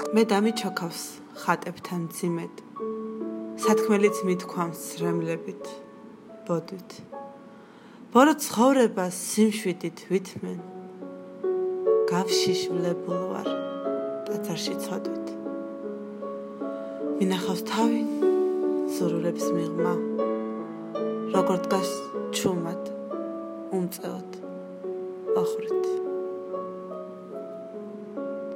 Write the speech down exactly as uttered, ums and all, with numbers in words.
მე დამიჩოქავს ხატებთან ძიმედ, სათქმელიც მithქვამს რემლებით, ბოდვით. ბორო ცხოვრებას სიმშვიდით ვითმენ, გავშიშვლებულ ვარ ტაძარში ცოდვით. მინახავს თავი, სურვილებს მიღმა, როგორ დგას ჩუმად, უმწეოდ, ოხრით.